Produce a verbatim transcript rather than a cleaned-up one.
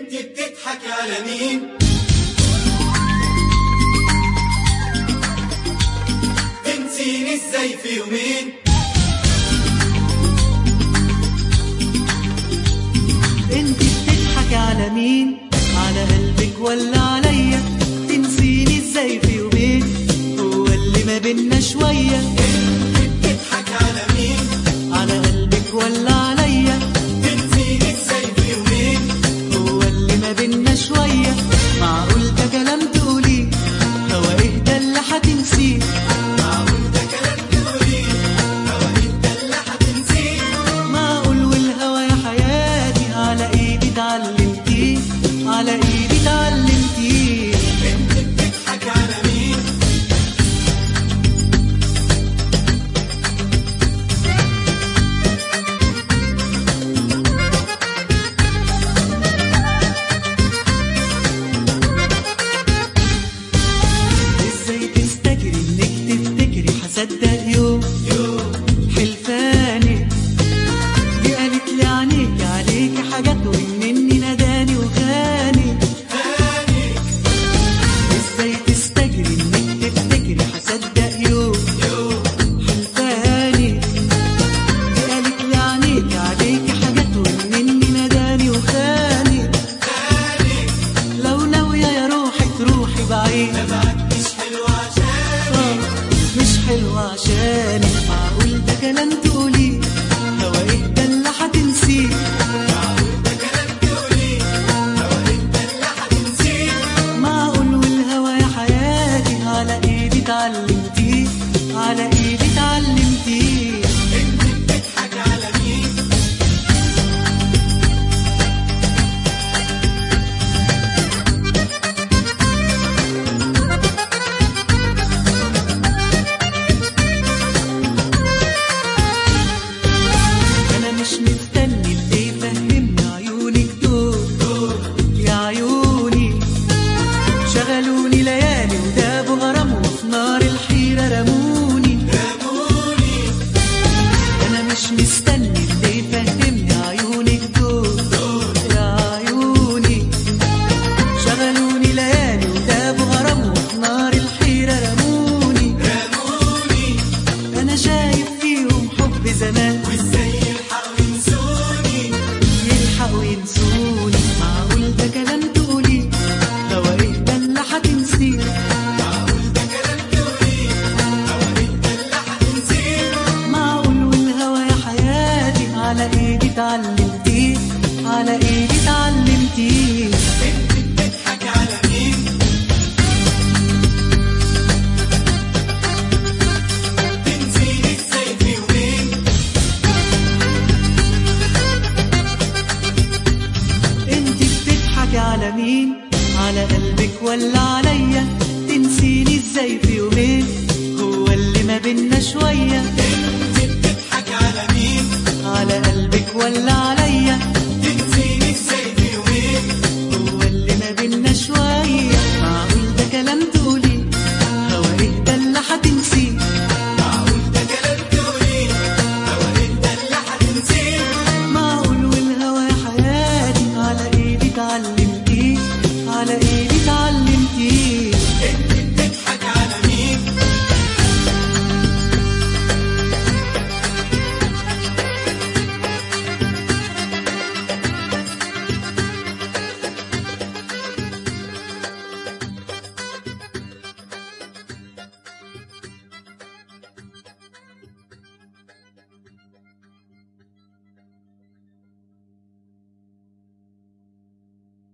انت بتضحك على مين؟ تنسيني ازاي في يومين؟ انت بتضحك على مين؟ على قلبك ولا عليا؟ تنسيني ازاي في يومين؟ هو اللي ما بينا شوية. انت بتضحك على مين؟ على قلبك ولا عليا؟ تنسيني ازاي في يومين؟ هو اللي ما بينا شوية. معقول ده كلام تقوليه؟ هو ايه ده اللي هتنسيه؟ معقول ده كلام تقوليه؟ هو ايه ده اللي هتنسيه؟ معقول والهوى يا حياتي على ايدي اتعلمتيه، على ايدي اتعلمتيه. انت بتضحك على مين؟ ازاي تستجري انك تفتكري هصدق يوم يوم حلفاني؟ دي قالت لي عينيكي عليكي حاجات ومني ناداني وخاني. هاني ازاي تستجري انك تفتكري هصدق يوم يوم حلفاني؟ دي قالت لي عينيكي عليكي حاجات ومني ناداني وخاني. هاني لو ناوية يا روحي تروحي بعيد معاك مش حلو عشاني. مش حلوة عشاني. معقول ده كلام تقوليه؟ هو ايه ده اللي هتنسيه؟ معقول ده كلام تقوليه؟ هو ايه ده اللي هتنسيه؟ معقول والهوى يا حياتي على ايدي اتعلمتيه، على ايدي اتعلمتيه. انت بتضحك على مين؟ انا مش مستني اللي يفهمني عيونك دول، يا عيوني شغلوني ليالي ودابوا غرام وفي نار الحيرة رموني. رموني انا مش مستني اللي يفهمني عيونك دول، يا عيوني شغلوني ليالي ودابوا غرام وفي نار الحيرة رموني. رموني انا شايف فيهم حب زمان وازاي يلحقوا ينسوني؟ يلحقوا ينسوني. معقول ده كلام تقوليه؟ هو ايه ده اللي هتنسيه؟ معقول ده كلام تقوليه؟ هو ايه ده اللي هتنسيه؟ معقول والهوى يا حياتي على ايدي اتعلمتيه، على ايدي اتعلمتيه. انت بتضحك على مين؟ تنسيني ازاي في يومين؟ انت بتضحكي على مين؟ على قلبك ولا عليا؟ تنسيني ازاي في يومين؟ هو اللي ما بينا شوية. انت بتضحك على مين؟ على قلبك ولا عليا؟